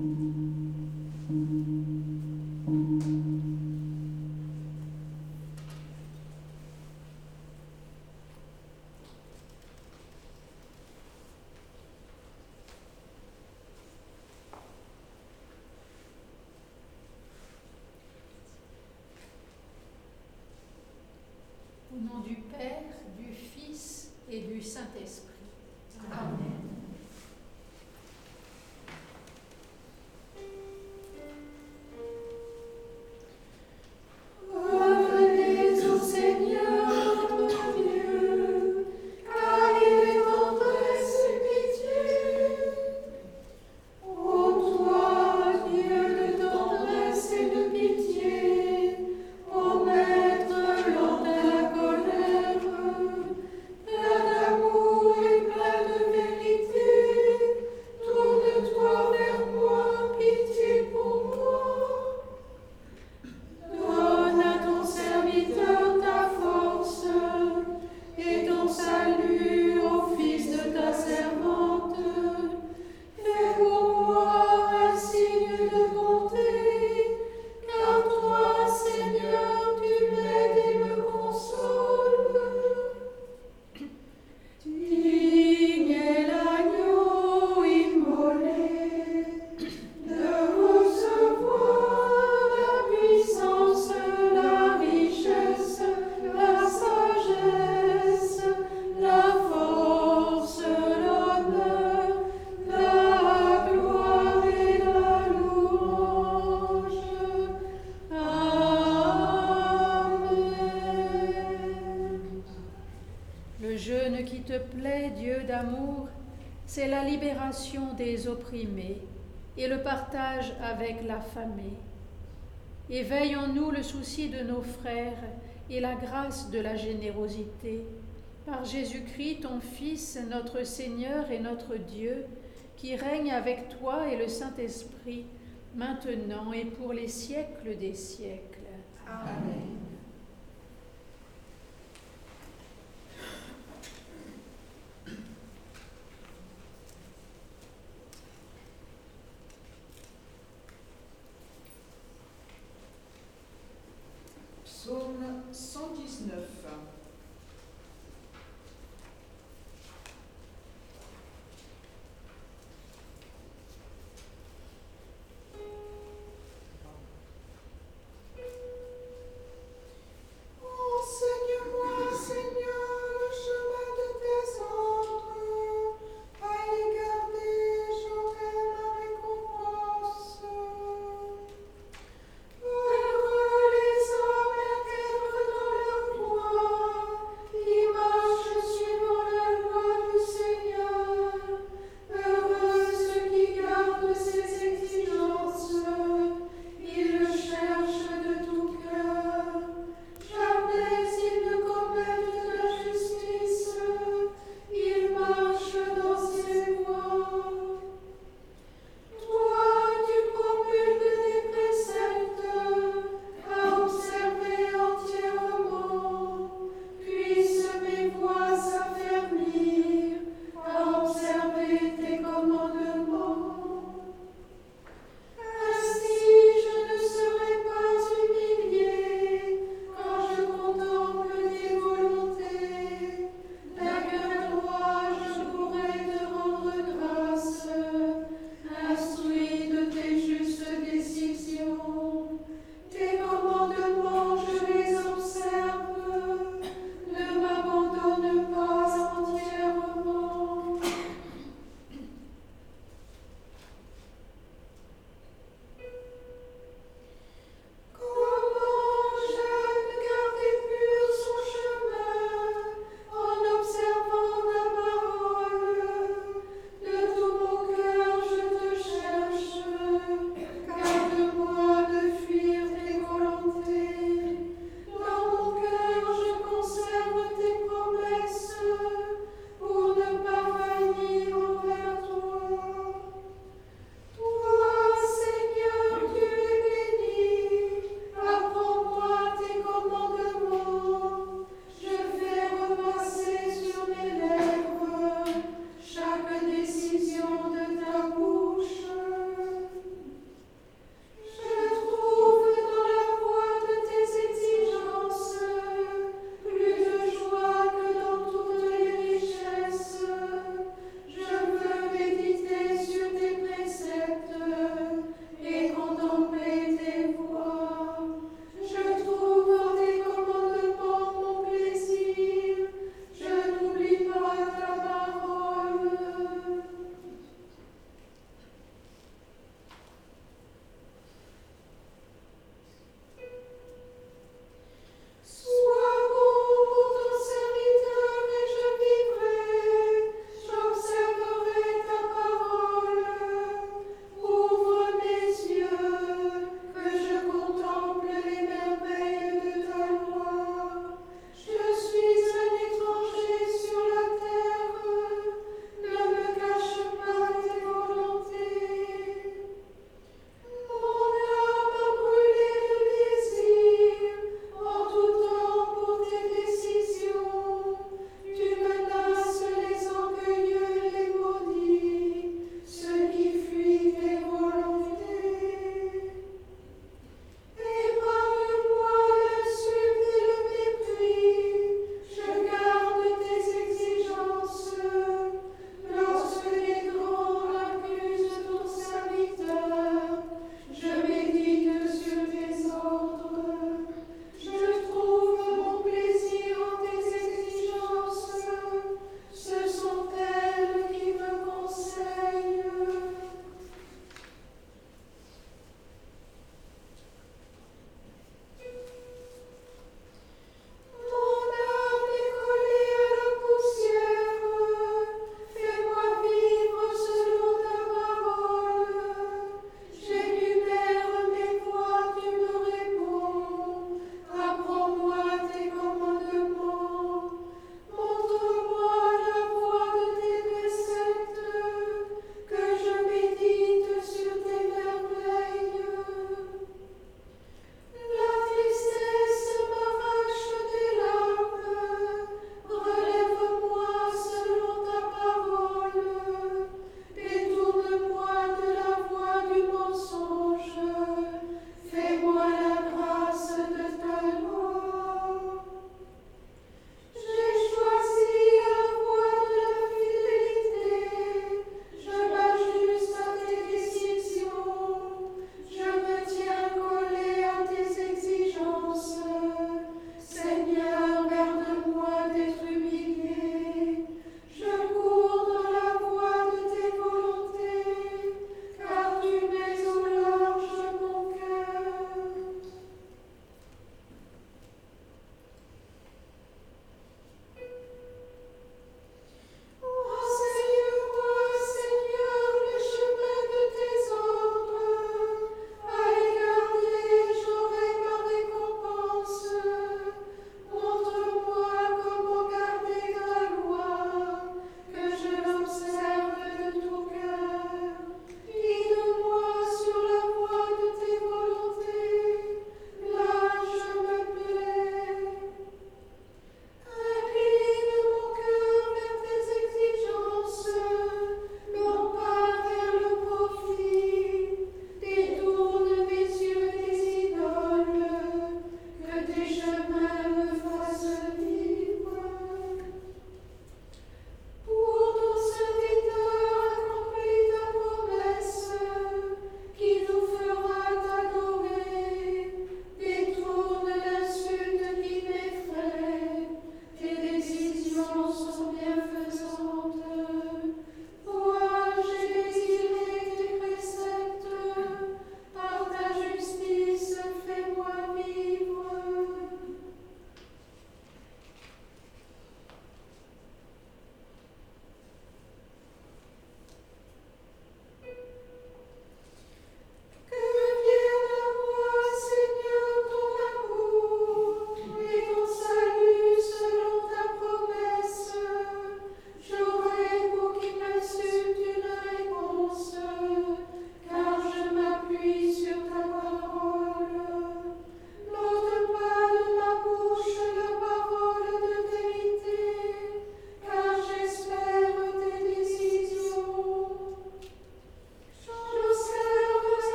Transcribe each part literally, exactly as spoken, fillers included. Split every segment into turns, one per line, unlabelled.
Au nom du Père, du Fils et du Saint-Esprit. Amen. C'est la libération des opprimés et le partage avec l'affamé. Éveille en nous le souci de nos frères et la grâce de la générosité. Par Jésus-Christ, ton Fils, notre Seigneur et notre Dieu, qui règne avec toi et le Saint-Esprit, maintenant et pour les siècles des siècles. Amen.
Psaume cent dix-neuf.
Heureux les hommes qui œuvrent dans leur voie.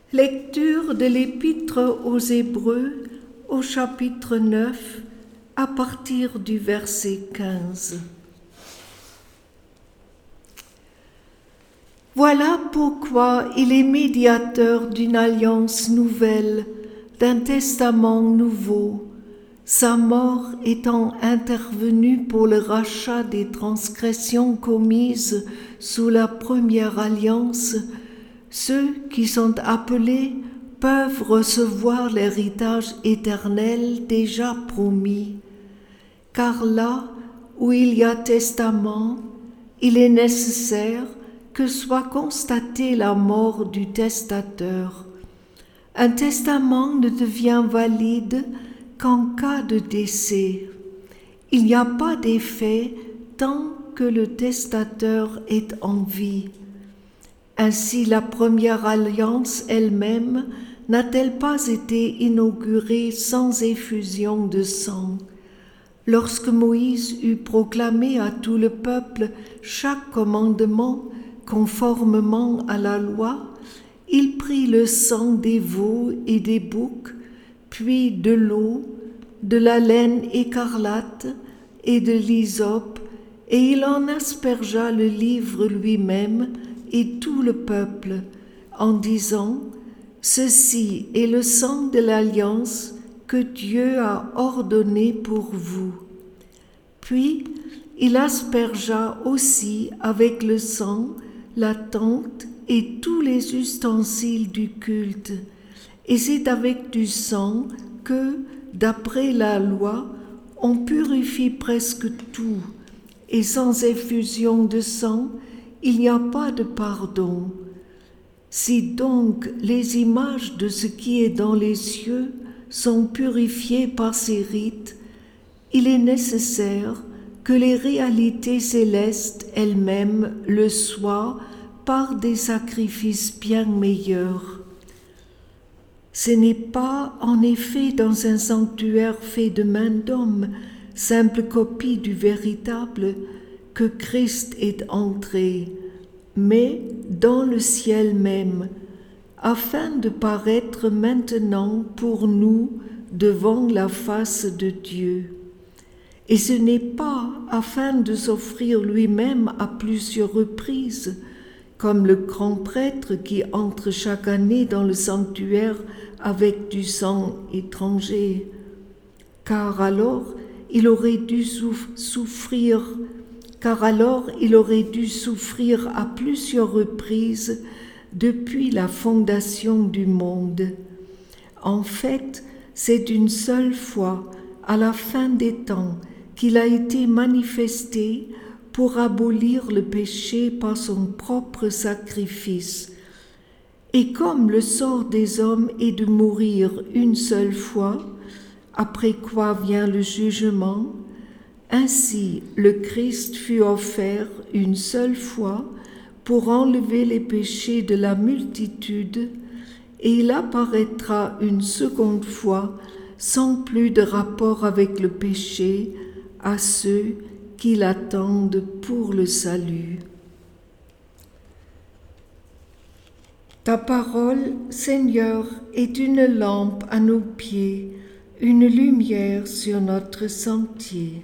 Lecture de l'Épître aux Hébreux au chapitre neuf à partir du verset quinze. Voilà pourquoi il est médiateur d'une alliance nouvelle, d'un testament nouveau, sa mort étant intervenue pour le rachat des transgressions commises sous la première alliance. Ceux qui sont appelés peuvent recevoir l'héritage éternel déjà promis. Car là où il y a testament, il est nécessaire que soit constatée la mort du testateur. Un testament ne devient valide qu'en cas de décès. Il n'y a pas d'effet tant que le testateur est en vie. Ainsi, la première alliance elle-même n'a-t-elle pas été inaugurée sans effusion de sang? Lorsque Moïse eut proclamé à tout le peuple chaque commandement conformément à la loi, il prit le sang des veaux et des boucs, puis de l'eau, de la laine écarlate et de l'hysope, et il en aspergea le livre lui-même et tout le peuple, en disant : « Ceci est le sang de l'alliance que Dieu a ordonné pour vous. » Puis il aspergea aussi avec le sang la tente et tous les ustensiles du culte. Et c'est avec du sang que, d'après la loi, on purifie presque tout, et sans effusion de sang, il n'y a pas de pardon. Si donc les images de ce qui est dans les cieux sont purifiées par ces rites, il est nécessaire que les réalités célestes elles-mêmes le soient par des sacrifices bien meilleurs. Ce n'est pas en effet dans un sanctuaire fait de main d'homme, simple copie du véritable, que Christ est entré, mais dans le ciel même, afin de paraître maintenant pour nous devant la face de Dieu. Et ce n'est pas afin de s'offrir lui-même à plusieurs reprises, comme le grand prêtre qui entre chaque année dans le sanctuaire avec du sang étranger, car alors il aurait dû souffrir, car alors il aurait dû souffrir à plusieurs reprises depuis la fondation du monde. En fait, c'est d'une seule fois, à la fin des temps, qu'il a été manifesté pour abolir le péché par son propre sacrifice. Et comme le sort des hommes est de mourir une seule fois, après quoi vient le jugement, ainsi le Christ fut offert une seule fois pour enlever les péchés de la multitude, et il apparaîtra une seconde fois sans plus de rapport avec le péché à ceux qui l'attendent pour le salut. Ta parole, Seigneur, est une lampe à nos pieds, une lumière sur notre sentier.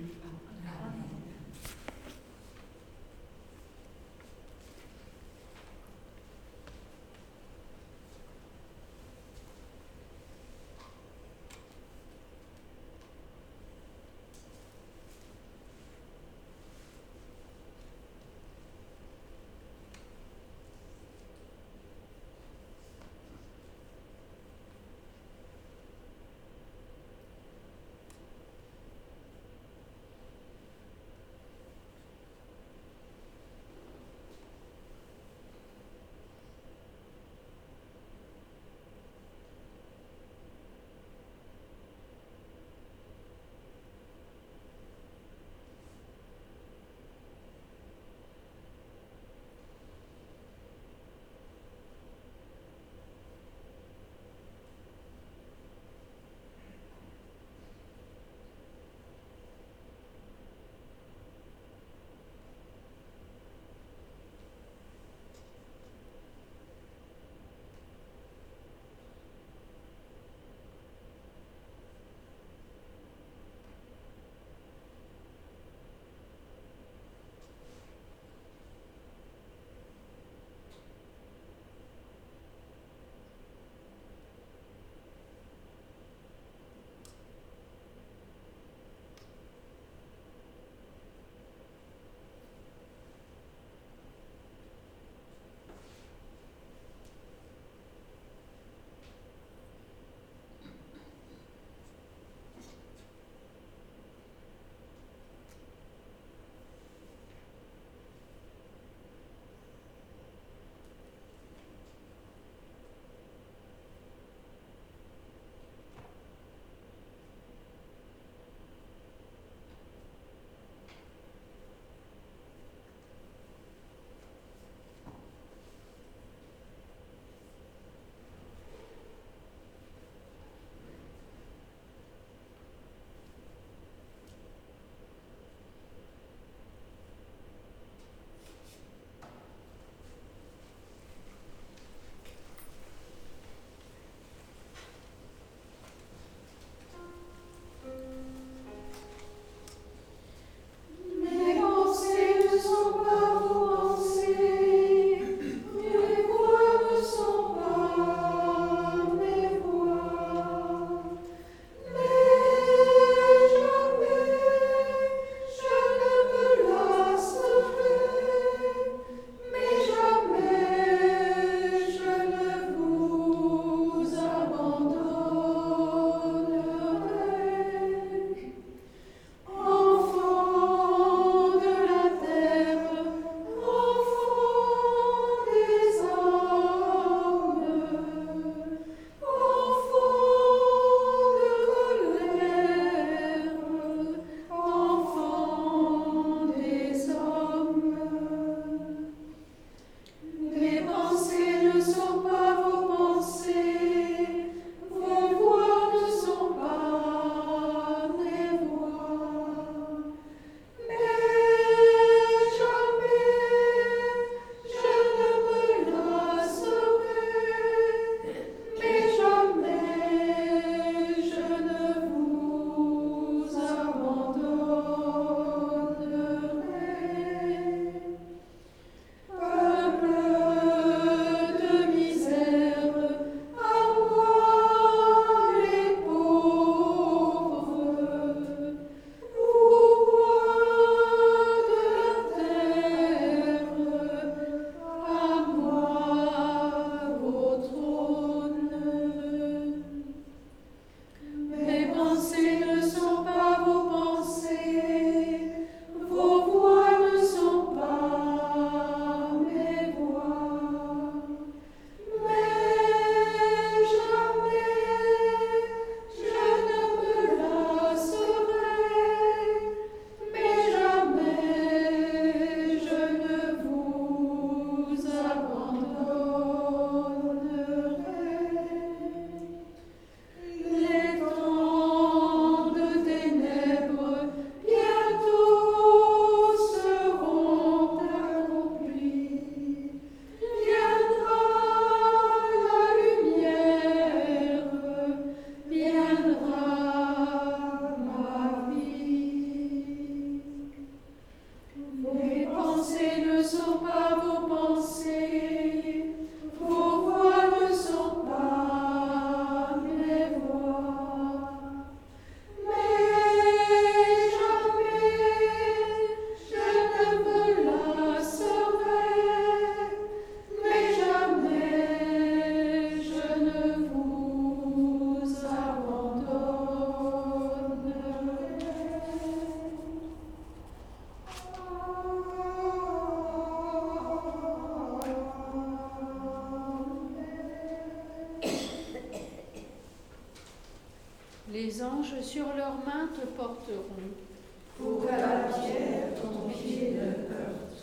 les anges sur leurs mains te porteront.
Pour qu'à la pierre ton pied ne heurte.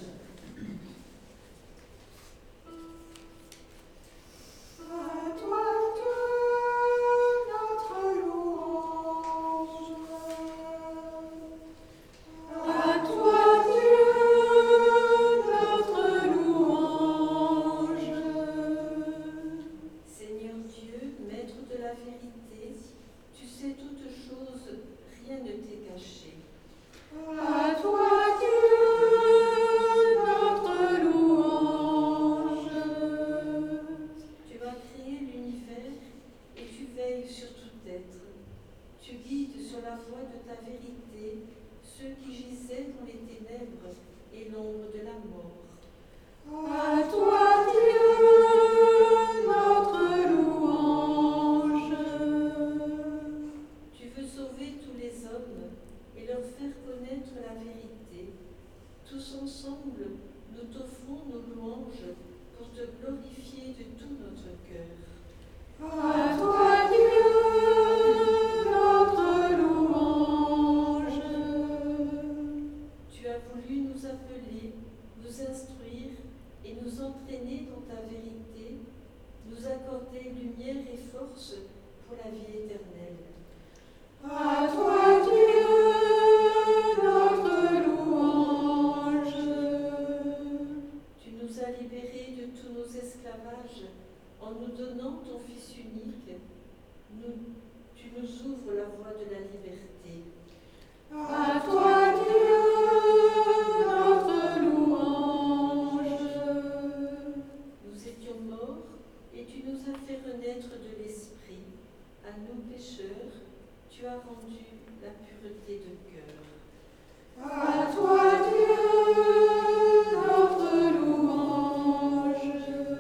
À toi Dieu, notre louange. À toi Dieu, notre louange.
Seigneur Dieu, maître de la vérité, tu sais toutes choses, rien ne t'est caché.
À toi Dieu, notre louange.
Tu as créé l'univers et tu veilles sur tout être. Tu guides sur la voie de ta vérité ceux qui gisaient dans les ténèbres et l'ombre de la mort.
À toi Dieu, notre louange.
Tu veux sauver tous les hommes et leur faire connaître la vérité. Tous ensemble, nous t'offrons nos louanges pour te glorifier de tout notre cœur.
À toi Dieu, notre louange.
Tu as voulu nous appeler, nous instruire et nous entraîner dans ta vérité, nous accorder lumière et force pour la vie éternelle.
À toi Dieu, notre louange.
Tu nous as libérés de tous nos esclavages en nous donnant ton Fils unique. Nous, tu nous ouvres la voie de la liberté.
À toi Dieu, notre louange.
Nous étions morts et tu nous as fait renaître de l'esprit. À nous pécheurs, tu as rendu la pureté de cœur.
À toi Dieu, notre louange.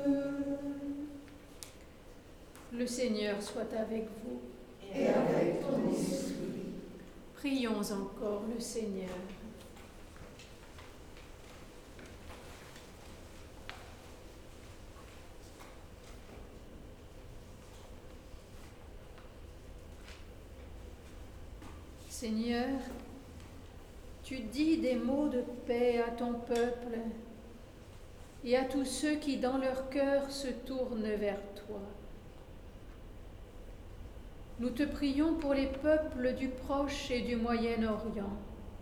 Le Seigneur soit avec vous.
Et avec ton esprit.
Prions encore le Seigneur. Seigneur, tu dis des mots de paix à ton peuple et à tous ceux qui dans leur cœur se tournent vers toi. Nous te prions pour les peuples du Proche et du Moyen-Orient.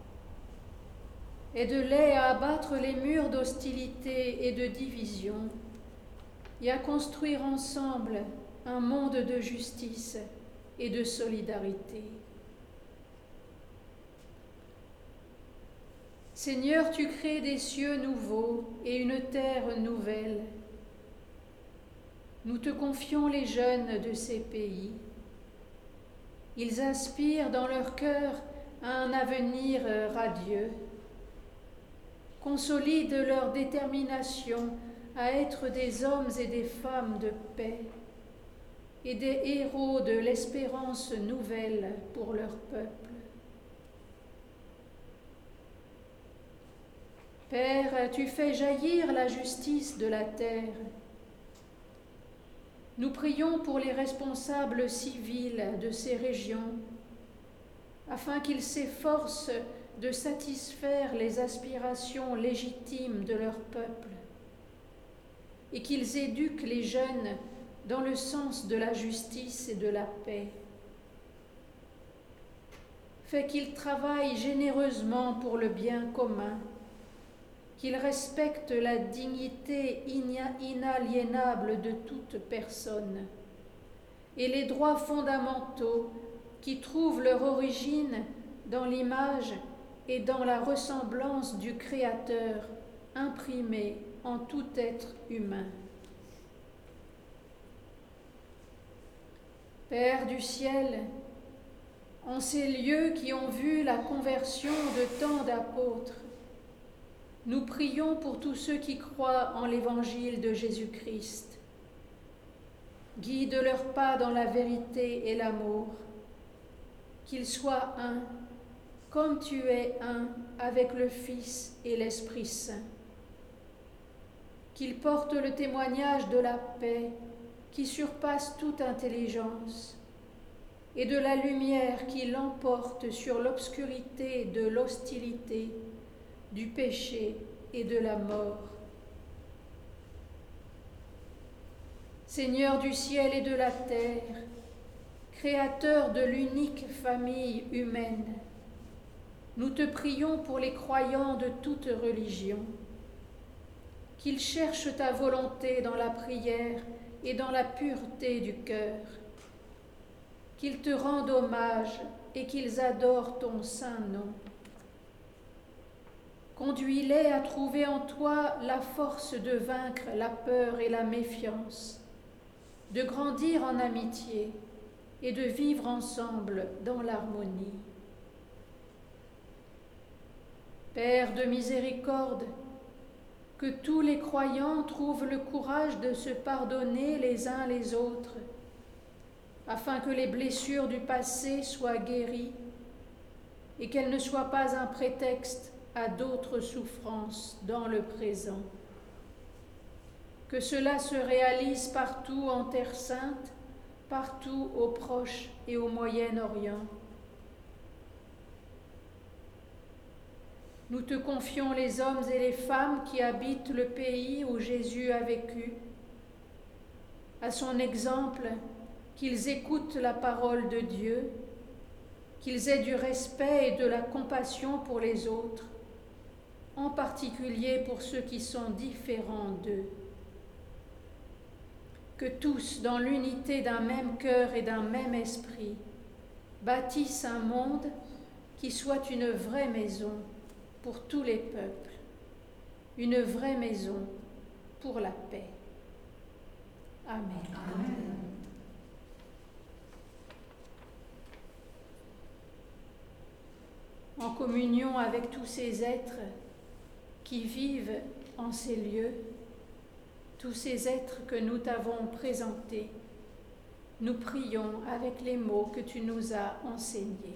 Aide-les à abattre les murs d'hostilité et de division et à construire ensemble un monde de justice et de solidarité. Seigneur, tu crées des cieux nouveaux et une terre nouvelle. Nous te confions les jeunes de ces pays. Ils inspirent dans leur cœur un avenir radieux. Consolide leur détermination à être des hommes et des femmes de paix et des héros de l'espérance nouvelle pour leur peuple. Père, tu fais jaillir la justice de la terre. Nous prions pour les responsables civils de ces régions, afin qu'ils s'efforcent de satisfaire les aspirations légitimes de leur peuple et qu'ils éduquent les jeunes dans le sens de la justice et de la paix. Fais qu'ils travaillent généreusement pour le bien commun, qu'ils respectent la dignité inaliénable de toute personne et les droits fondamentaux qui trouvent leur origine dans l'image et dans la ressemblance du Créateur imprimé en tout être humain. Père du ciel, en ces lieux qui ont vu la conversion de tant d'apôtres, nous prions pour tous ceux qui croient en l'évangile de Jésus-Christ. Guide leurs pas dans la vérité et l'amour, qu'ils soient un, comme tu es un avec le Fils et l'Esprit Saint. Qu'ils portent le témoignage de la paix qui surpasse toute intelligence et de la lumière qui l'emporte sur l'obscurité de l'hostilité, du péché et de la mort. Seigneur du ciel et de la terre, Créateur de l'unique famille humaine, nous te prions pour les croyants de toute religion, qu'ils cherchent ta volonté dans la prière et dans la pureté du cœur, qu'ils te rendent hommage et qu'ils adorent ton saint nom. Conduis-les à trouver en toi la force de vaincre la peur et la méfiance, de grandir en amitié et de vivre ensemble dans l'harmonie. Père de miséricorde, que tous les croyants trouvent le courage de se pardonner les uns les autres, afin que les blessures du passé soient guéries et qu'elles ne soient pas un prétexte à d'autres souffrances dans le présent. Que cela se réalise partout en Terre Sainte, partout au Proche et au Moyen-Orient. Nous te confions les hommes et les femmes qui habitent le pays où Jésus a vécu. À son exemple, qu'ils écoutent la parole de Dieu, qu'ils aient du respect et de la compassion pour les autres, en particulier pour ceux qui sont différents d'eux. Que tous, dans l'unité d'un même cœur et d'un même esprit, bâtissent un monde qui soit une vraie maison pour tous les peuples, une vraie maison pour la paix. Amen. Amen. En communion avec tous ces êtres qui vivent en ces lieux, tous ces êtres que nous t'avons présentés, nous prions avec les mots que tu nous as enseignés.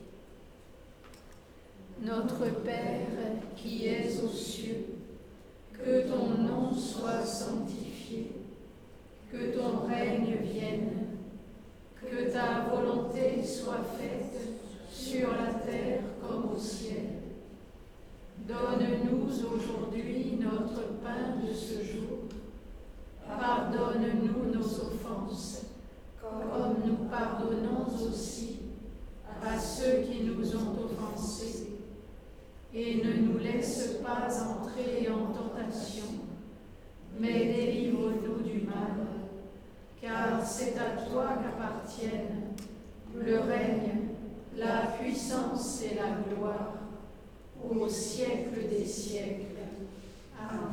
Notre Père qui es aux cieux, que ton nom soit sanctifié, que ton règne vienne, que ta volonté soit faite sur la terre comme au ciel. Donne-nous aujourd'hui notre pain de ce jour. Pardonne-nous nos offenses, comme nous pardonnons aussi à ceux qui nous ont offensés. Et ne nous laisse pas entrer en tentation, mais délivre-nous du mal, car c'est à toi qu'appartiennent le règne, la puissance et la gloire, au siècle des siècles. Amen.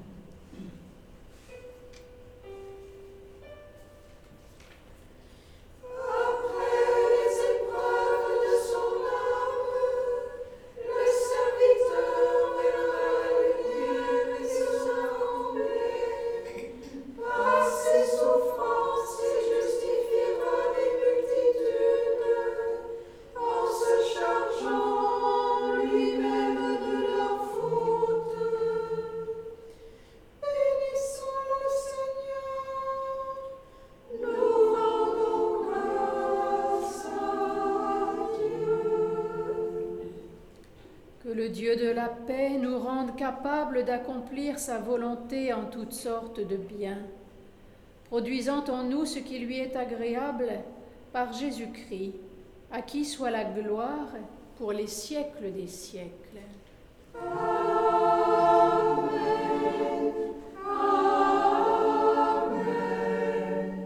Le Dieu de la paix nous rende capables d'accomplir sa volonté en toutes sortes de biens, produisant en nous ce qui lui est agréable par Jésus-Christ, à qui soit la gloire pour les siècles des siècles. Amen. Amen.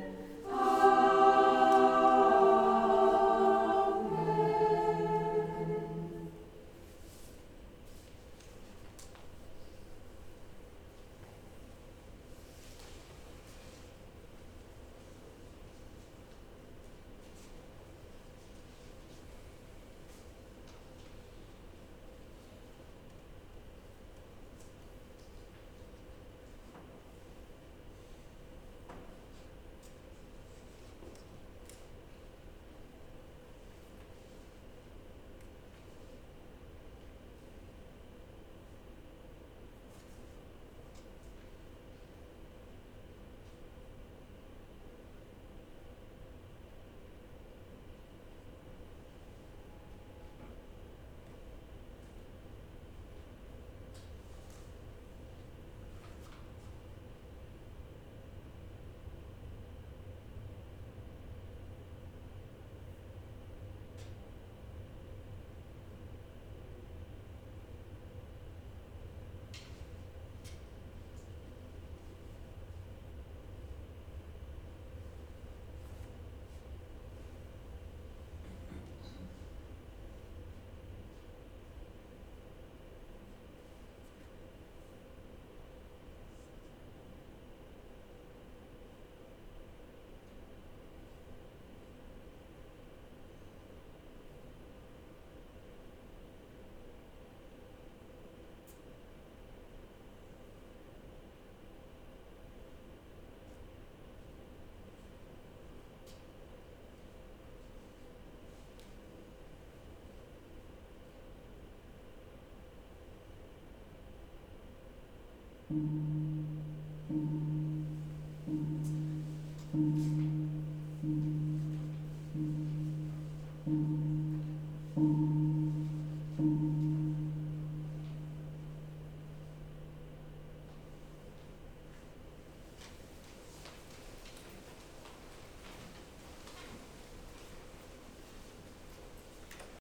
Amen.